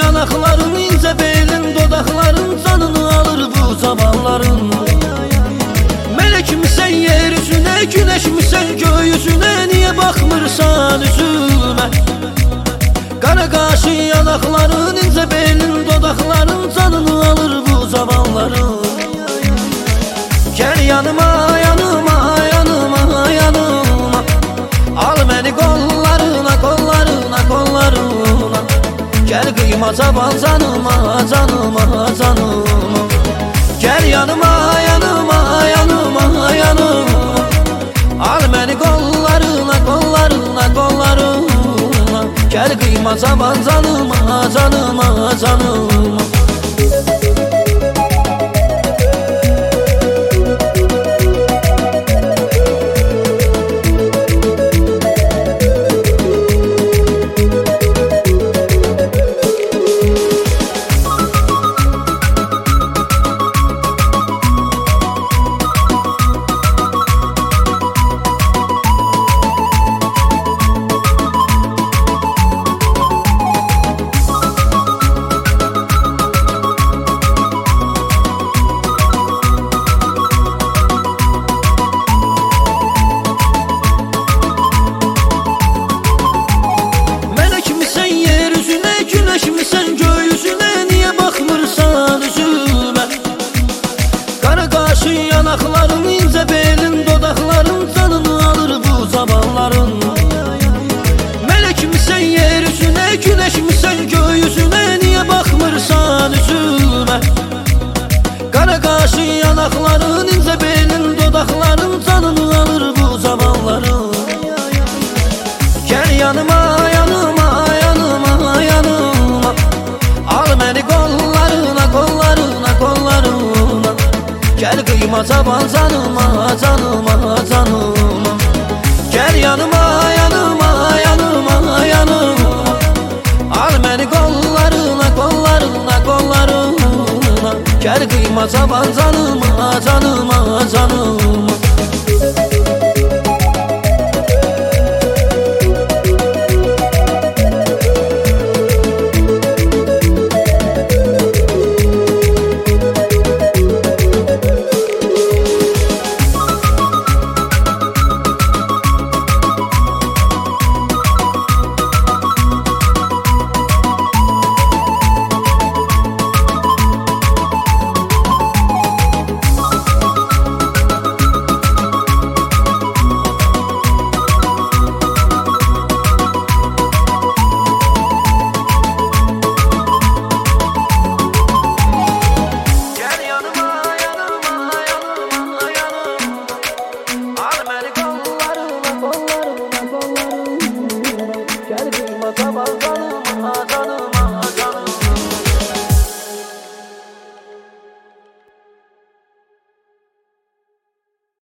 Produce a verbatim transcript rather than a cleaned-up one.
yanakların, ince belin, dodakların canını alır bu zamanların. Melek misən yeryüzüne, güneş misən göğüsüne, niye bakmırsan üzüme? Kara kaşı yanakların, ince belin, dodakların canını alır bu zamanların. Gel yanıma, yanıma, yanıma, yanıma, al beni kollarına, kollarına, kollarına. Gel kıyma taban canıma, canıma, canıma. Gel yanıma, yanıma, yanıma, yanıma, al beni kollarına, kollarına, kollarına. Gel kıyma taban canıma, canıma, canıma. Yanakların, ince belin, dodakların canını alır bu zamanların. Melek misən yeryüzüne, güneş misən göğüsüne, niye bakmırsan üzüme? Kara kaşı yanakların, ince belin, dodakların canını alır bu zamanların. Gel yanıma, yanıma, yanıma, yanıma, al beni kollarına, kollarına, kollarına. Gel kıyma taban canıma, canıma, canıma. Gel yanıma, yanıma, yanıma, yanıma, al beni kollarına, kollarına, kollarına. Gel kıyma taban canıma, canıma, canıma.